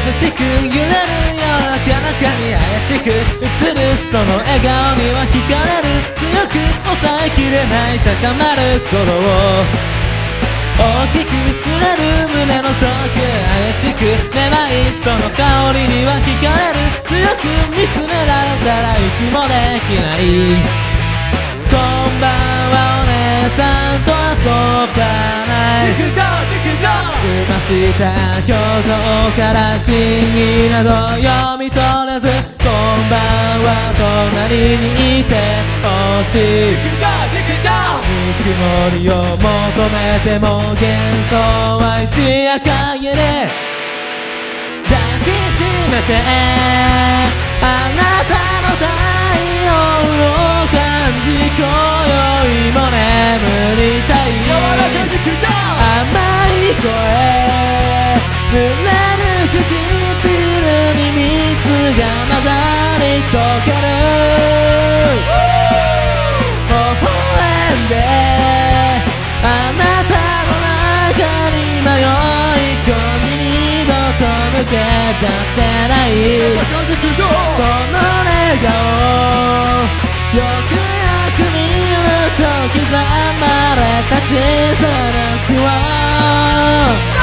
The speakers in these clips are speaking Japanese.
しく揺れるよなかなかに怪しく映るその笑顔には惹かれる強く抑えきれない高まる鼓動大きく揺れる胸の底怪しくめまいその香りには惹かれる強く見つめられたら息もできないこんばんはお姉さんと遊ばない澄ました表情から真偽など読み取れずこんばんは隣にいてほしいぬくもりを求めても幻想は一夜限り抱きしめてあなたの太陽を感じ今宵も眠りたい甘い声濡れる唇に蜜が混ざり溶ける微笑んであなたの中に迷い込み二度と抜け出せないその笑顔よくよく見ると刻まれた小さなシワ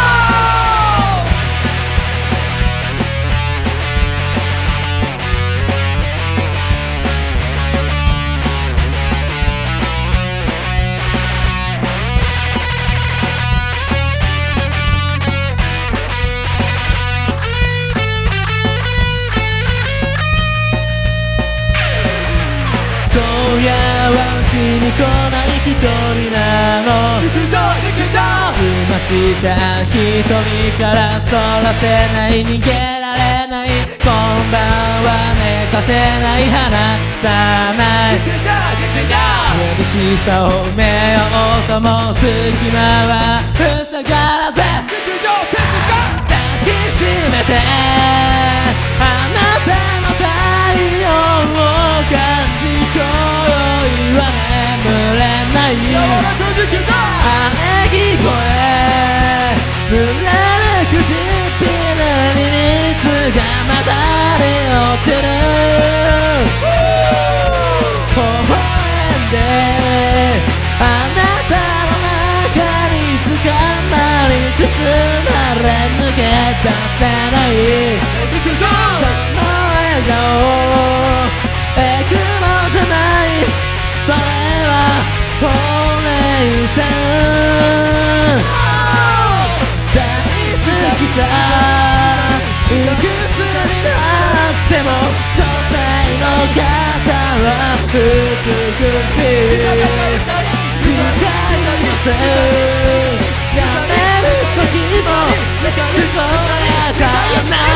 今夜はうちに来ない一人なの澄ました瞳からそらせない逃げられないこんばんは寝かせない離さない寂しさを埋めようとも隙間は塞がらず抱きしめてあなたの太陽を感じ今宵は眠れない喘ぎ声濡れる唇に蜜が混ざり落ちる微笑んであなたの中に捕まり包まれ抜け出せないその笑顔エクモじゃないそれはお姉さん大好きさいくつになっても女性の方は美しい違いますやめる時もすごいだよな